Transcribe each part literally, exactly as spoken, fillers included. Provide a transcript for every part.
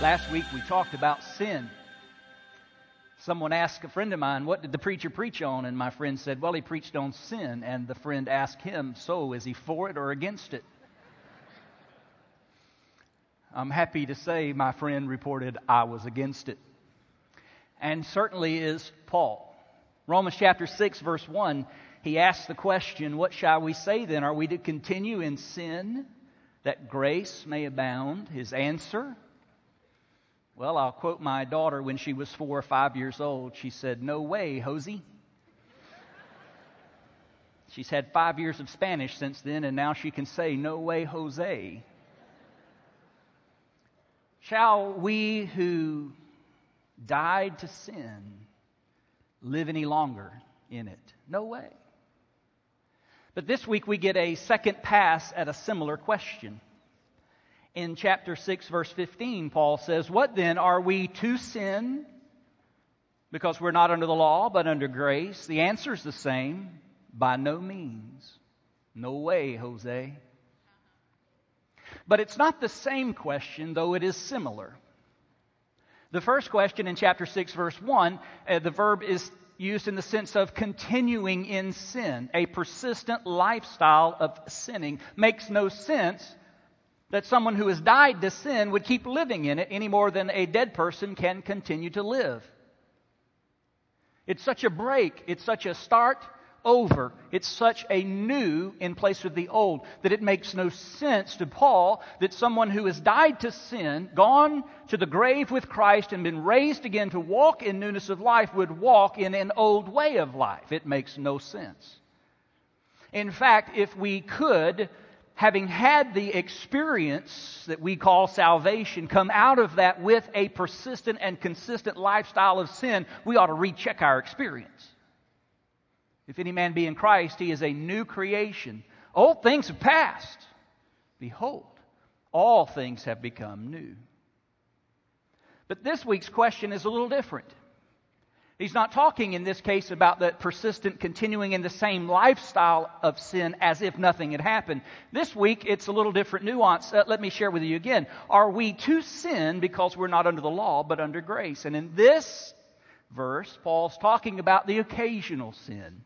Last week we talked about sin. Someone asked a friend of mine, what did the preacher preach on? And my friend said, well, he preached on sin. And the friend asked him, so is he for it or against it? I'm happy to say my friend reported I was against it. And certainly is Paul. Romans chapter six, verse one, he asks the question, what shall we say then? Are we to continue in sin that grace may abound? His answer, well, I'll quote my daughter when she was four or five years old. She said, no way, Hosey. She's had five years of Spanish since then, and now she can say, no way, Jose. Shall we who died to sin live any longer in it? No way. But this week we get a second pass at a similar question. In chapter six, verse fifteen, Paul says, what then, are we to sin because we're not under the law but under grace? The answer is the same. By no means. No way, Jose. But it's not the same question, though it is similar. The first question in chapter six, verse one, uh, the verb is used in the sense of continuing in sin. A persistent lifestyle of sinning. Makes no sense that someone who has died to sin would keep living in it any more than a dead person can continue to live. It's such a break. It's such a start over. It's such a new in place of the old that it makes no sense to Paul that someone who has died to sin, gone to the grave with Christ and been raised again to walk in newness of life would walk in an old way of life. It makes no sense. In fact, if we could, having had the experience that we call salvation, come out of that with a persistent and consistent lifestyle of sin, we ought to recheck our experience. If any man be in Christ, he is a new creation. Old things have passed. Behold, all things have become new. But this week's question is a little different. He's not talking in this case about the persistent continuing in the same lifestyle of sin as if nothing had happened. This week, it's a little different nuance. Uh, let me share with you again. Are we to sin because we're not under the law but under grace? And in this verse, Paul's talking about the occasional sin.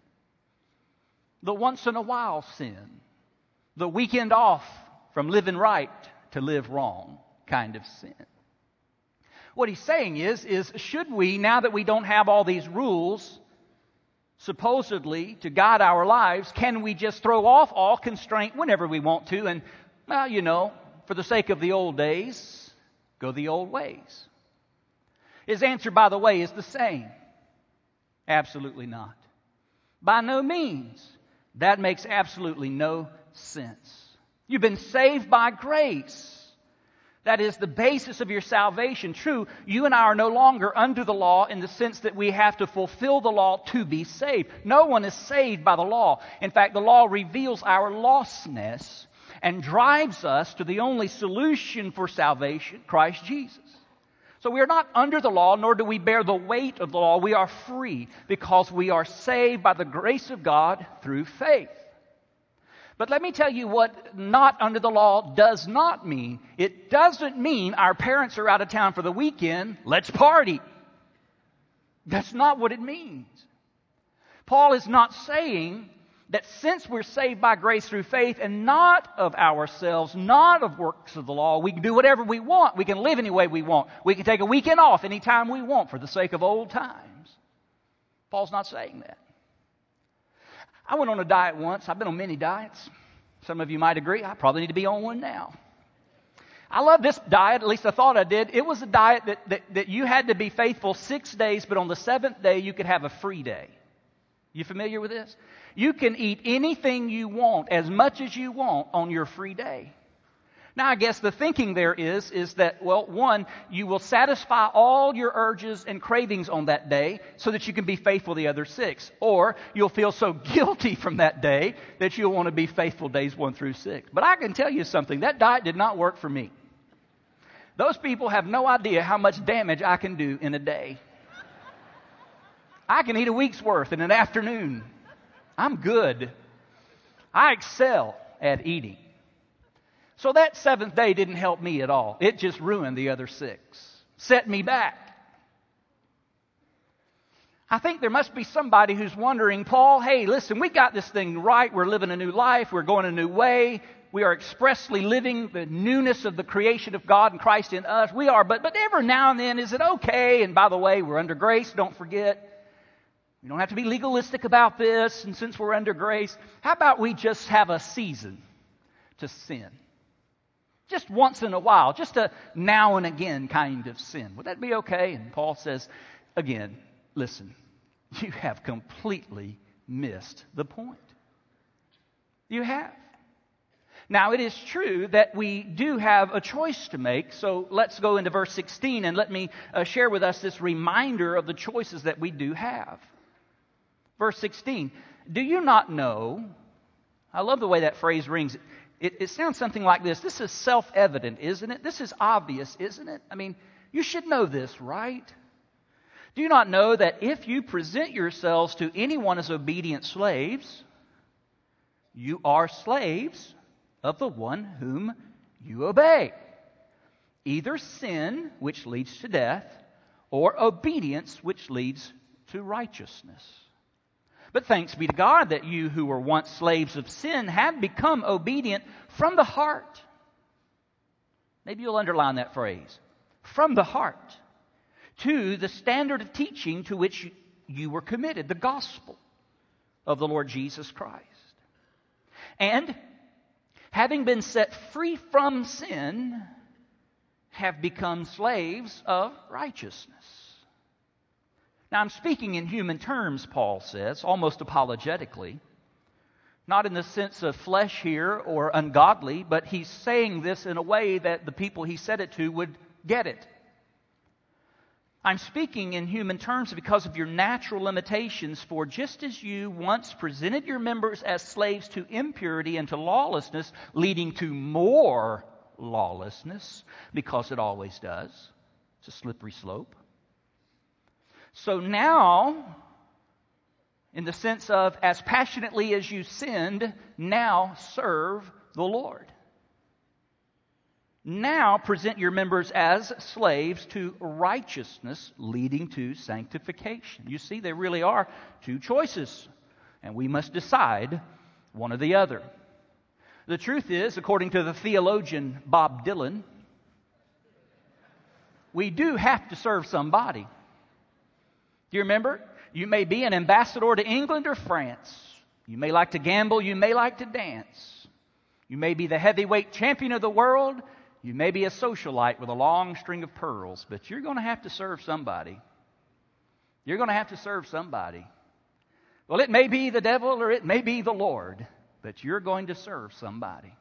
The once in a while sin. The weekend off from living right to live wrong kind of sin. What he's saying is, is should we, now that we don't have all these rules, supposedly to guide our lives, can we just throw off all constraint whenever we want to and, well, you know, for the sake of the old days, go the old ways? His answer, by the way, is the same. Absolutely not. By no means. That makes absolutely no sense. You've been saved by grace. That is the basis of your salvation. True, you and I are no longer under the law in the sense that we have to fulfill the law to be saved. No one is saved by the law. In fact, the law reveals our lostness and drives us to the only solution for salvation, Christ Jesus. So we are not under the law, nor do we bear the weight of the law. We are free because we are saved by the grace of God through faith. But let me tell you what not under the law does not mean. It doesn't mean our parents are out of town for the weekend, let's party. That's not what it means. Paul is not saying that since we're saved by grace through faith and not of ourselves, not of works of the law, we can do whatever we want. We can live any way we want. We can take a weekend off anytime we want for the sake of old times. Paul's not saying that. I went on a diet once. I've been on many diets. Some of you might agree. I probably need to be on one now. I love this diet. At least I thought I did. It was a diet that, that, that you had to be faithful six days, but on the seventh day you could have a free day. You familiar with this? You can eat anything you want, as much as you want, on your free day. Now, I guess the thinking there is, is that, well, one, you will satisfy all your urges and cravings on that day so that you can be faithful the other six. Or you'll feel so guilty from that day that you'll want to be faithful days one through six. But I can tell you something, that diet did not work for me. Those people have no idea how much damage I can do in a day. I can eat a week's worth in an afternoon. I'm good. I excel at eating. So that seventh day didn't help me at all. It just ruined the other six. set me back. I think there must be somebody who's wondering, Paul, hey, listen, we got this thing right. We're living a new life. We're going a new way. We are expressly living the newness of the creation of God and Christ in us. We are, but, but every now and then, is it okay? And by the way, we're under grace, don't forget. We don't have to be legalistic about this. And since we're under grace, how about we just have a season to sin? Just once in a while, just a now and again kind of sin. Would that be okay? And Paul says, again, listen, you have completely missed the point. You have. Now, it is true that we do have a choice to make, so let's go into verse sixteen and let me uh, share with us this reminder of the choices that we do have. Verse sixteen, do you not know, I love the way that phrase rings, it, it sounds something like this, this is self-evident, isn't it? This is obvious, isn't it? I mean, you should know this, right? Do you not know that if you present yourselves to anyone as obedient slaves, you are slaves of the one whom you obey? Either sin, which leads to death, or obedience, which leads to righteousness. But thanks be to God that you who were once slaves of sin have become obedient from the heart. Maybe you'll underline that phrase. From the heart. To the standard of teaching to which you were committed, the gospel of the Lord Jesus Christ. And having been set free from sin, have become slaves of righteousness. Now, I'm speaking in human terms, Paul says, almost apologetically. Not in the sense of flesh here or ungodly, but he's saying this in a way that the people he said it to would get it. I'm speaking in human terms because of your natural limitations, for just as you once presented your members as slaves to impurity and to lawlessness, leading to more lawlessness, because it always does. It's a slippery slope. So now, in the sense of as passionately as you sinned, now serve the Lord. Now present your members as slaves to righteousness, leading to sanctification. You see, there really are two choices, and we must decide one or the other. The truth is, according to the theologian Bob Dylan, we do have to serve somebody. Do you remember? You may be an ambassador to England or France. You may like to gamble. You may like to dance. You may be the heavyweight champion of the world. You may be a socialite with a long string of pearls, but you're going to have to serve somebody. You're going to have to serve somebody. Well, it may be the devil or it may be the Lord, but you're going to serve somebody.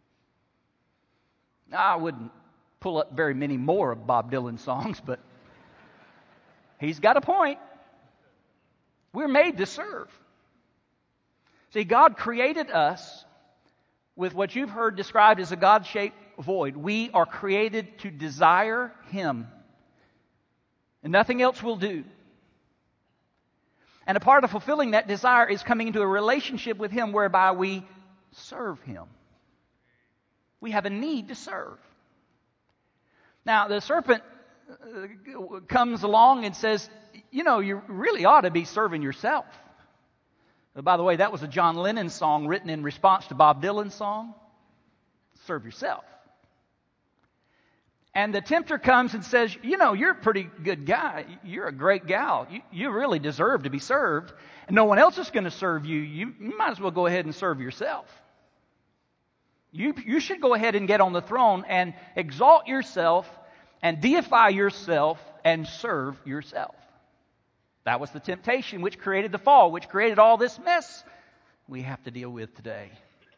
Now, I wouldn't pull up very many more of Bob Dylan's songs, but he's got a point. We're made to serve. See, God created us with what you've heard described as a God-shaped void. We are created to desire Him. And nothing else will do. And a part of fulfilling that desire is coming into a relationship with Him whereby we serve Him. We have a need to serve. Now, the serpent comes along and says, you know, you really ought to be serving yourself. By the way, that was a John Lennon song written in response to Bob Dylan's song. Serve yourself. And the tempter comes and says, you know, you're a pretty good guy. You're a great gal. You, you really deserve to be served. And no one else is going to serve you. you. You might as well go ahead and serve yourself. You, you should go ahead and get on the throne and exalt yourself and deify yourself and serve yourself. That was the temptation which created the fall, which created all this mess we have to deal with today.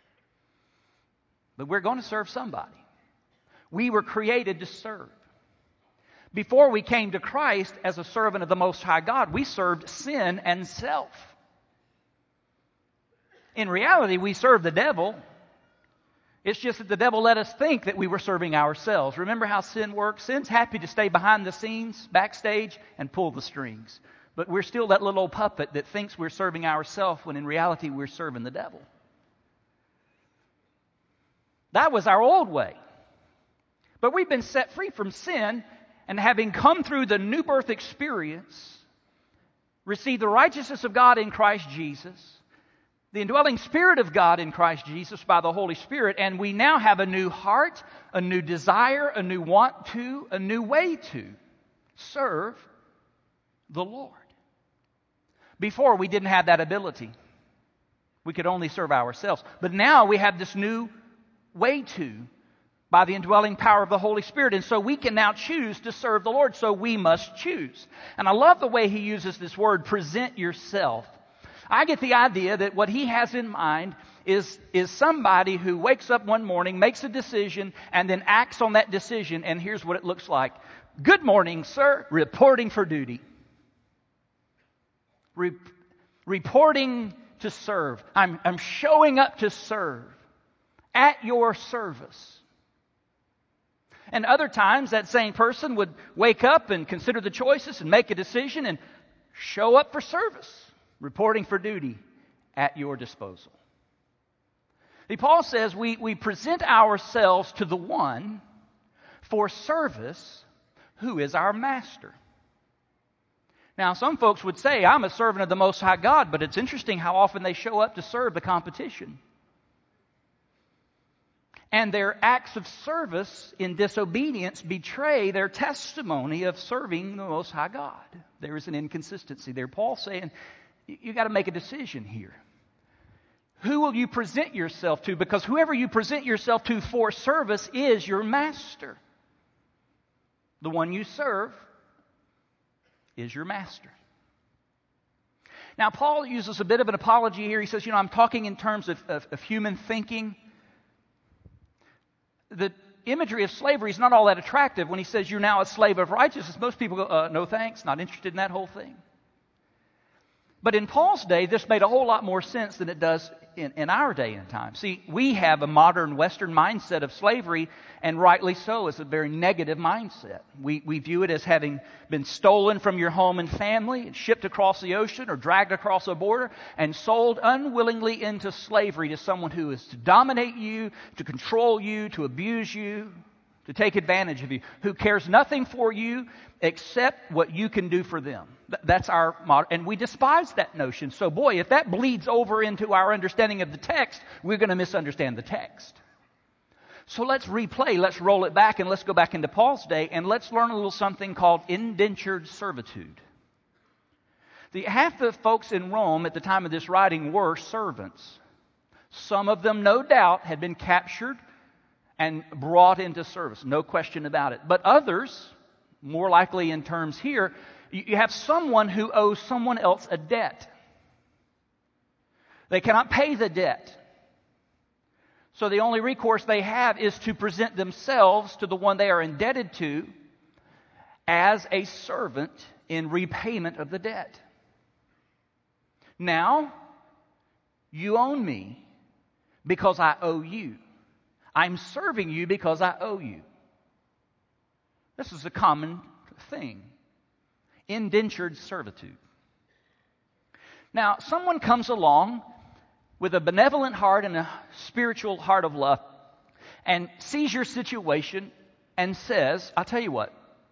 But we're going to serve somebody. We were created to serve. Before we came to Christ as a servant of the Most High God, we served sin and self. In reality, we served the devil. It's just that the devil let us think that we were serving ourselves. Remember how sin works? Sin's happy to stay behind the scenes, backstage, and pull the strings. But we're still that little old puppet that thinks we're serving ourselves when in reality we're serving the devil. That was our old way. But we've been set free from sin, and having come through the new birth experience, receive the righteousness of God in Christ Jesus, the indwelling Spirit of God in Christ Jesus by the Holy Spirit, and we now have a new heart, a new desire, a new want to, a new way to serve the Lord. Before, we didn't have that ability. We could only serve ourselves. But now we have this new way to, by the indwelling power of the Holy Spirit. And so we can now choose to serve the Lord. So we must choose. And I love the way he uses this word, present yourself. I get the idea that what he has in mind is, is somebody who wakes up one morning, makes a decision, and then acts on that decision. And here's what it looks like. Good morning, sir. Reporting for duty. Re- reporting to serve. I'm, I'm showing up to serve. At your service. And other times that same person would wake up and consider the choices and make a decision and show up for service. Reporting for duty at your disposal. The Paul says we, we present ourselves to the one for service who is our master. Now, some folks would say, I'm a servant of the Most High God, but it's interesting how often they show up to serve the competition. And their acts of service in disobedience betray their testimony of serving the Most High God. There is an inconsistency there. Paul's saying, you got to make a decision here. Who will you present yourself to? Because whoever you present yourself to for service is your master. The one you serve is your master. Now, Paul uses a bit of an apology here. He says, you know, I'm talking in terms of, of, of human thinking. The imagery of slavery is not all that attractive. When he says you're now a slave of righteousness, most people go, uh, no thanks, not interested in that whole thing. But in Paul's day, this made a whole lot more sense than it does in, in our day and time. See, we have a modern Western mindset of slavery, and rightly so. It's a very negative mindset. We, we view it as having been stolen from your home and family, and shipped across the ocean or dragged across a border, and sold unwillingly into slavery to someone who is to dominate you, to control you, to abuse you, to take advantage of you, who cares nothing for you except what you can do for them. That's our model. And we despise that notion. So boy, if that bleeds over into our understanding of the text, we're going to misunderstand the text. So let's replay, let's roll it back, and let's go back into Paul's day, and let's learn a little something called indentured servitude. The half the folks in Rome at the time of this writing were servants. Some of them, no doubt, had been captured and brought into service. No question about it. But others, more likely in terms here, you have someone who owes someone else a debt. They cannot pay the debt. So the only recourse they have is to present themselves to the one they are indebted to as a servant in repayment of the debt. Now, you own me because I owe you. I'm serving you because I owe you. This is a common thing. Indentured servitude. Now, someone comes along with a benevolent heart and a spiritual heart of love and sees your situation and says, I'll tell you what,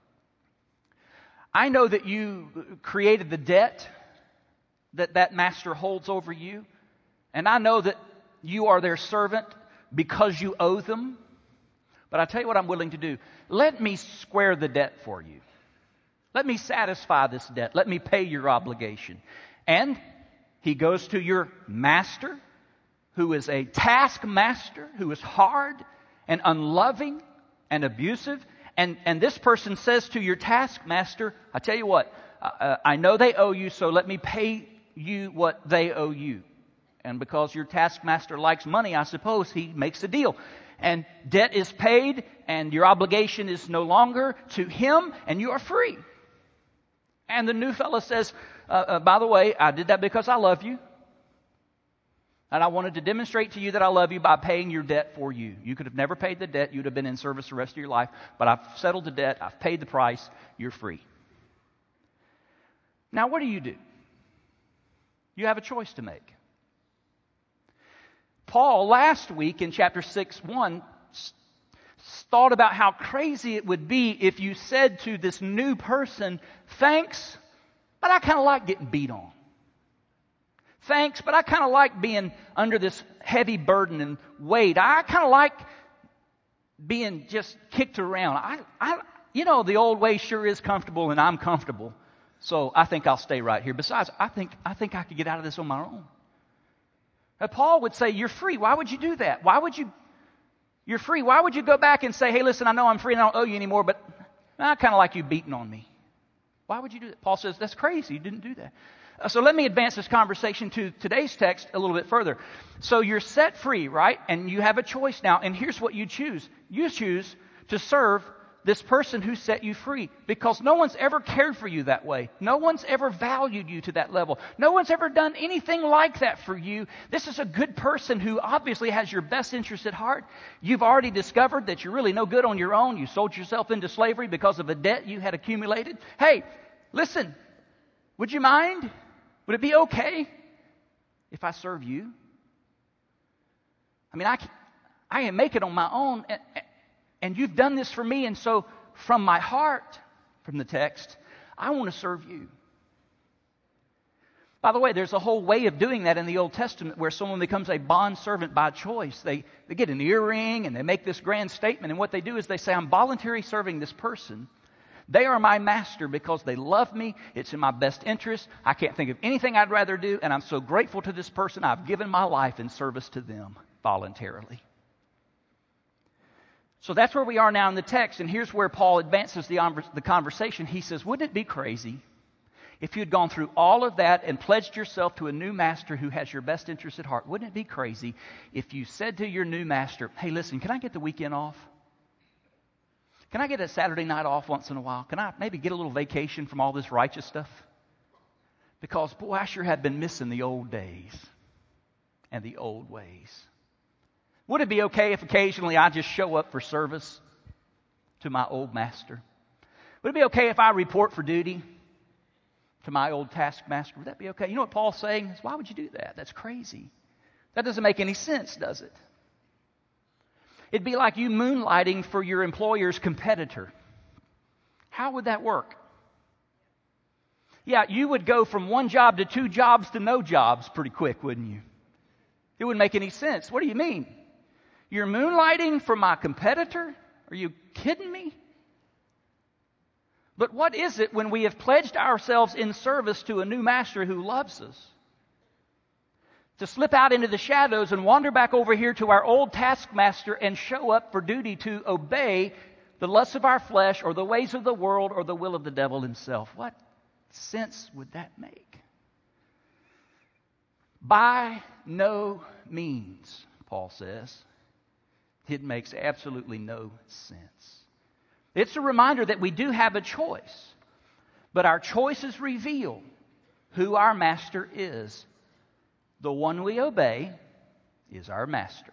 I know that you created the debt that that master holds over you, and I know that you are their servant because you owe them, but I tell you what I'm willing to do. Let me square the debt for you. Let me satisfy this debt. Let me pay your obligation. And he goes to your master, who is a taskmaster, who is hard and unloving and abusive. And, and this person says to your taskmaster, I tell you what, uh, I know they owe you, so let me pay you what they owe you. And because your taskmaster likes money, I suppose he makes a deal. And debt is paid, and your obligation is no longer to him, and you are free. And the new fellow says, uh, uh, by the way, I did that because I love you. And I wanted to demonstrate to you that I love you by paying your debt for you. You could have never paid the debt. You'd have been in service the rest of your life. But I've settled the debt. I've paid the price. You're free. Now, what do you do? You have a choice to make. Paul, last week in chapter six, one, thought about how crazy it would be if you said to this new person, thanks, but I kind of like getting beat on. Thanks, but I kind of like being under this heavy burden and weight. I kind of like being just kicked around. I, I, you know, the old way sure is comfortable, and I'm comfortable. So I think I'll stay right here. Besides, I think I think I could get out of this on my own. Now, Paul would say, you're free. Why would you do that? Why would you? You're free. Why would you go back and say, hey, listen, I know I'm free and I don't owe you anymore, but I kind of like you beating on me. Why would you do that? Paul says, that's crazy. You didn't do that. Uh, so let me advance this conversation to today's text a little bit further. So you're set free, right? And you have a choice now. And here's what you choose. You choose to serve this person who set you free, because no one's ever cared for you that way. No one's ever valued you to that level. No one's ever done anything like that for you. This is a good person who obviously has your best interest at heart. You've already discovered that you're really no good on your own. You sold yourself into slavery because of a debt you had accumulated. Hey, listen, would you mind? Would it be okay if I serve you? I mean, I, I can make it on my own, and, and you've done this for me, and so from my heart, from the text, I want to serve you. By the way, there's a whole way of doing that in the Old Testament where someone becomes a bondservant by choice. They, they get an earring and they make this grand statement, and what they do is they say, I'm voluntarily serving this person. They are my master because they love me. It's in my best interest. I can't think of anything I'd rather do, and I'm so grateful to this person. I've given my life in service to them voluntarily. So that's where we are now in the text, and here's where Paul advances the, the conversation. He says, wouldn't it be crazy if you'd gone through all of that and pledged yourself to a new master who has your best interest at heart? Wouldn't it be crazy if you said to your new master, hey, listen, can I get the weekend off? Can I get a Saturday night off once in a while? Can I maybe get a little vacation from all this righteous stuff? Because, boy, I sure have been missing the old days and the old ways. Would it be okay if occasionally I just show up for service to my old master? Would it be okay if I report for duty to my old taskmaster? Would that be okay? You know what Paul's saying is, why would you do that? That's crazy. That doesn't make any sense, does it? It'd be like you moonlighting for your employer's competitor. How would that work? Yeah, you would go from one job to two jobs to no jobs pretty quick, wouldn't you? It wouldn't make any sense. What do you mean? You're moonlighting for my competitor? Are you kidding me? But what is it when we have pledged ourselves in service to a new master who loves us? To slip out into the shadows and wander back over here to our old taskmaster and show up for duty to obey the lusts of our flesh or the ways of the world or the will of the devil himself. What sense would that make? By no means, Paul says. It makes absolutely no sense. It's a reminder that we do have a choice, but our choices reveal who our master is. The one we obey is our master.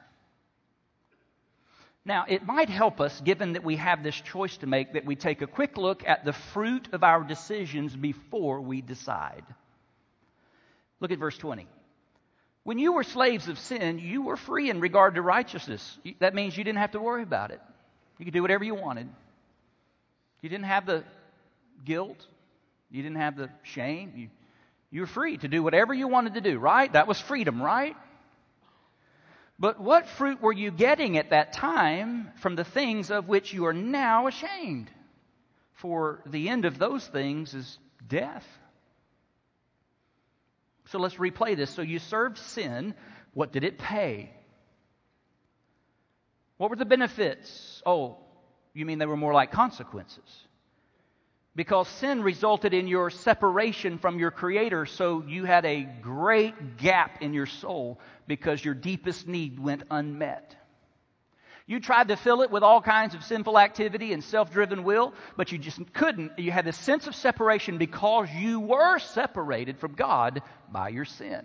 Now, it might help us, given that we have this choice to make, that we take a quick look at the fruit of our decisions before we decide. Look at verse twenty. When you were slaves of sin, you were free in regard to righteousness. That means you didn't have to worry about it. You could do whatever you wanted. You didn't have the guilt. You didn't have the shame. You, you were free to do whatever you wanted to do, right? That was freedom, right? But what fruit were you getting at that time from the things of which you are now ashamed? For the end of those things is death. So let's replay this. So you served sin. What did it pay? What were the benefits? Oh, you mean they were more like consequences? Because sin resulted in your separation from your Creator, so you had a great gap in your soul because your deepest need went unmet. You tried to fill it with all kinds of sinful activity and self-driven will, but you just couldn't. You had this sense of separation because you were separated from God by your sin.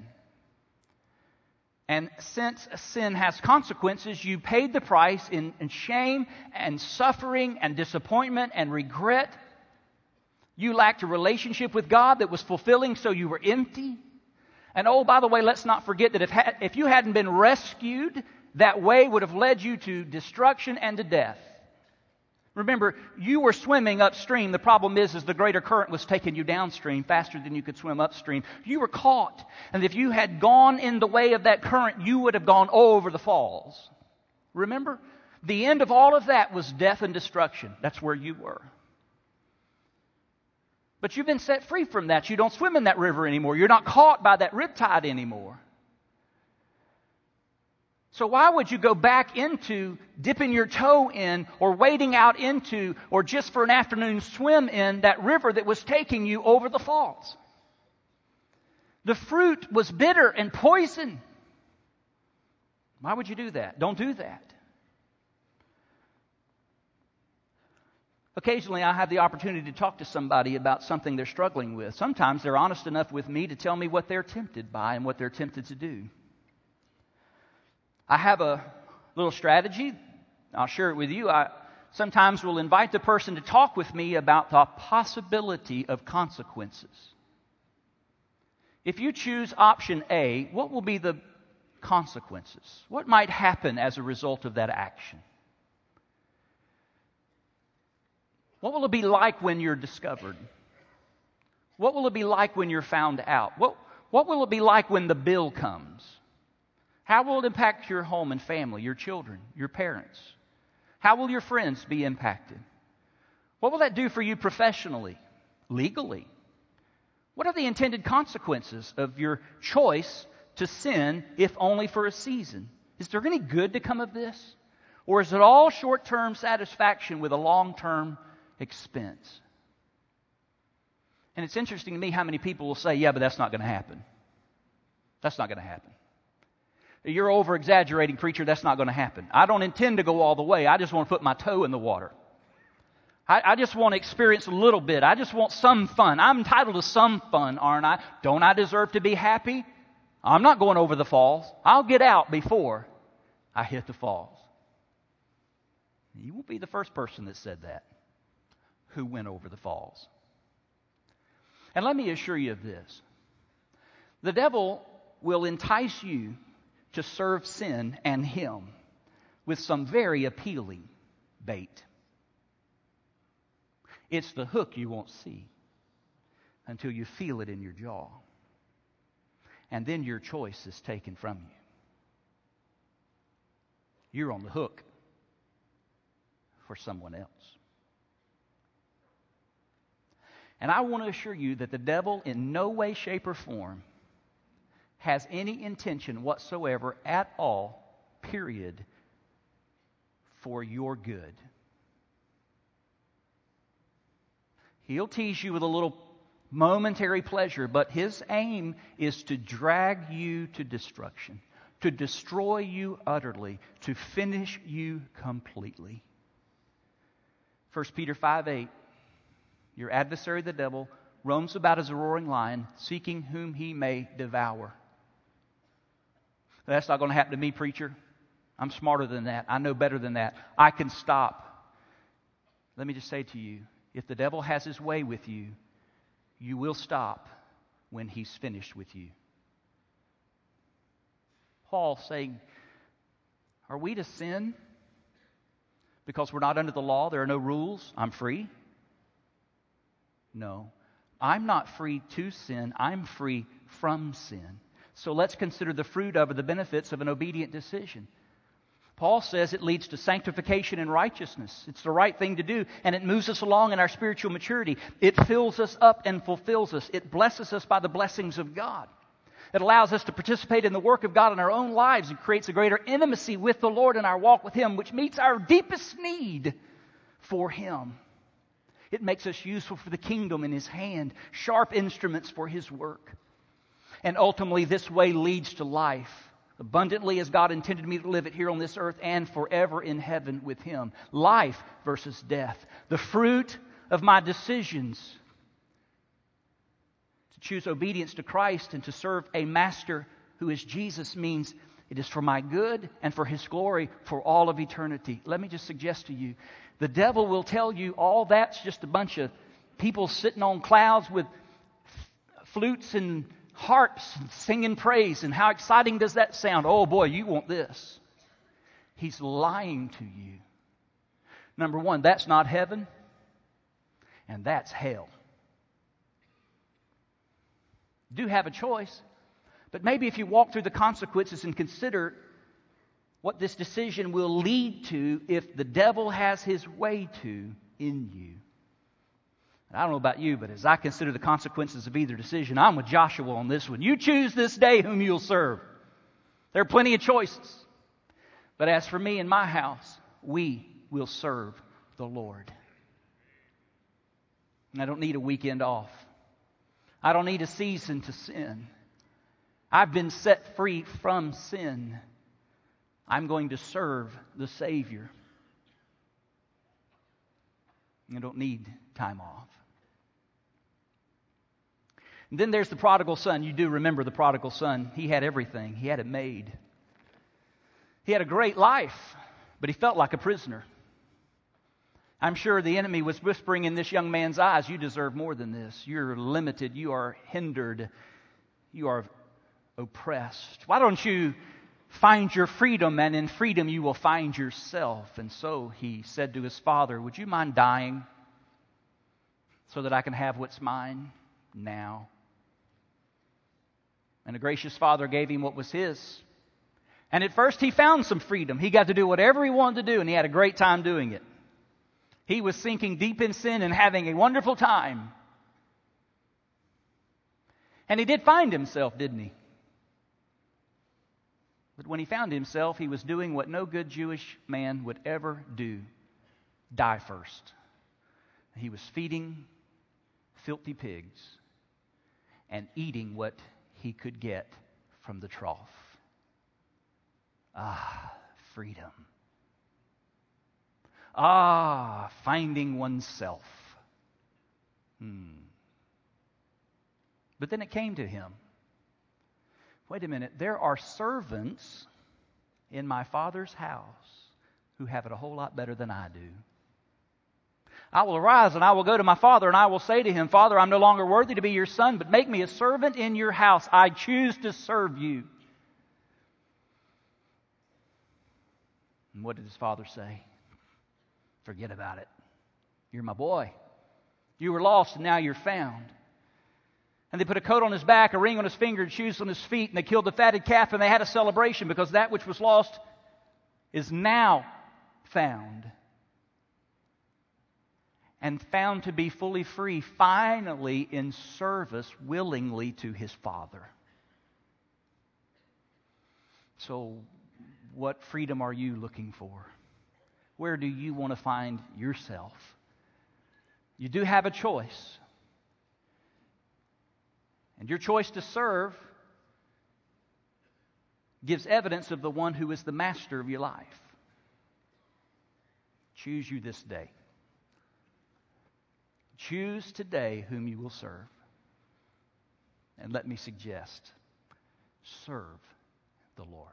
And since sin has consequences, you paid the price in, in shame and suffering and disappointment and regret. You lacked a relationship with God that was fulfilling, so you were empty. And oh, by the way, let's not forget that if, ha- if you hadn't been rescued, that way would have led you to destruction and to death. Remember, you were swimming upstream. The problem is, is the greater current was taking you downstream faster than you could swim upstream. You were caught. And if you had gone in the way of that current, you would have gone over the falls. Remember? The end of all of that was death and destruction. That's where you were. But you've been set free from that. You don't swim in that river anymore. You're not caught by that riptide anymore. So why would you go back into dipping your toe in or wading out into or just for an afternoon swim in that river that was taking you over the falls? The fruit was bitter and poison. Why would you do that? Don't do that. Occasionally I have the opportunity to talk to somebody about something they're struggling with. Sometimes they're honest enough with me to tell me what they're tempted by and what they're tempted to do. I have a little strategy. I'll share it with you. I sometimes will invite the person to talk with me about the possibility of consequences. If you choose option A, what will be the consequences? What might happen as a result of that action? What will it be like when you're discovered? What will it be like when you're found out? What, what will it be like when the bill comes? How will it impact your home and family, your children, your parents? How will your friends be impacted? What will that do for you professionally, legally? What are the intended consequences of your choice to sin, if only for a season? Is there any good to come of this? Or is it all short-term satisfaction with a long-term expense? And it's interesting to me how many people will say, yeah, but that's not going to happen. That's not going to happen. You're over-exaggerating, preacher. That's not going to happen. I don't intend to go all the way. I just want to put my toe in the water. I, I just want to experience a little bit. I just want some fun. I'm entitled to some fun, aren't I? Don't I deserve to be happy? I'm not going over the falls. I'll get out before I hit the falls. You won't be the first person that said that, who went over the falls. And let me assure you of this. The devil will entice you to serve sin and him with some very appealing bait. It's the hook you won't see until you feel it in your jaw. And then your choice is taken from you. You're on the hook for someone else. And I want to assure you that the devil in no way, shape, or form has any intention whatsoever at all, period, for your good. He'll tease you with a little momentary pleasure, but his aim is to drag you to destruction, to destroy you utterly, to finish you completely. First Peter five eight, your adversary the devil roams about as a roaring lion, seeking whom he may devour. That's not going to happen to me, preacher. I'm smarter than that. I know better than that. I can stop. Let me just say to you, if the devil has his way with you, you will stop when he's finished with you. Paul saying, are we to sin because we're not under the law? There are no rules. I'm free? No. I'm not free to sin. I'm free from sin. So let's consider the fruit of or the benefits of an obedient decision. Paul says it leads to sanctification and righteousness. It's the right thing to do, and it moves us along in our spiritual maturity. It fills us up and fulfills us. It blesses us by the blessings of God. It allows us to participate in the work of God in our own lives and creates a greater intimacy with the Lord in our walk with Him, which meets our deepest need for Him. It makes us useful for the kingdom in His hand, sharp instruments for His work. And ultimately, this way leads to life, abundantly as God intended me to live it here on this earth and forever in heaven with Him. Life versus death. The fruit of my decisions to choose obedience to Christ and to serve a master who is Jesus means it is for my good and for His glory for all of eternity. Let me just suggest to you, the devil will tell you all that's just a bunch of people sitting on clouds with flutes and harps and singing praise, and how exciting does that sound? Oh boy, you want this. He's lying to you. Number one, that's not heaven, and that's hell. You do have a choice, but maybe if you walk through the consequences and consider what this decision will lead to if the devil has his way to in you. I don't know about you, but as I consider the consequences of either decision, I'm with Joshua on this one. You choose this day whom you'll serve. There are plenty of choices. But as for me and my house, we will serve the Lord. And I don't need a weekend off. I don't need a season to sin. I've been set free from sin. I'm going to serve the Savior. I don't need time off. And then there's the prodigal son. You do remember the prodigal son. He had everything. He had it made. He had a great life, but he felt like a prisoner. I'm sure the enemy was whispering in this young man's eyes, you deserve more than this. You're limited. You are hindered. You are oppressed. Why don't you find your freedom, and in freedom you will find yourself? And so he said to his father, would you mind dying so that I can have what's mine now? And the gracious father gave him what was his. And at first he found some freedom. He got to do whatever he wanted to do, and he had a great time doing it. He was sinking deep in sin and having a wonderful time. And he did find himself, didn't he? But when he found himself, he was doing what no good Jewish man would ever do: die first. He was feeding filthy pigs and eating what he could get from the trough. Ah, freedom. Ah, finding oneself. Hmm. But then it came to him. Wait a minute, there are servants in my Father's house who have it a whole lot better than I do. I will arise and I will go to my father and I will say to him, Father, I'm no longer worthy to be your son, but make me a servant in your house. I choose to serve you. And what did his father say? Forget about it. You're my boy. You were lost and now you're found. And they put a coat on his back, a ring on his finger, and shoes on his feet, and they killed the fatted calf, and they had a celebration because that which was lost is now found. And found to be fully free, finally in service willingly to his Father. So, what freedom are you looking for? Where do you want to find yourself? You do have a choice. And your choice to serve gives evidence of the one who is the master of your life. Choose you this day. Choose today whom you will serve. And let me suggest, serve the Lord.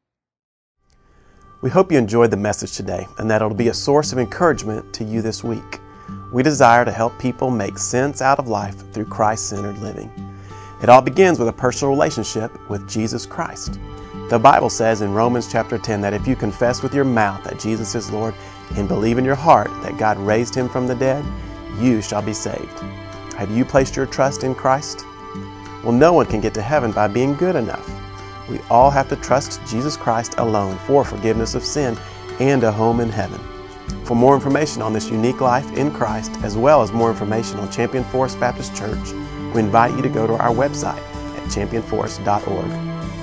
We hope you enjoyed the message today and that it'll be a source of encouragement to you this week. We desire to help people make sense out of life through Christ-centered living. It all begins with a personal relationship with Jesus Christ. The Bible says in Romans chapter ten that if you confess with your mouth that Jesus is Lord and believe in your heart that God raised Him from the dead, you shall be saved. Have you placed your trust in Christ? Well, no one can get to heaven by being good enough. We all have to trust Jesus Christ alone for forgiveness of sin and a home in heaven. For more information on this unique life in Christ, as well as more information on Champion Forest Baptist Church, we invite you to go to our website at champion forest dot org.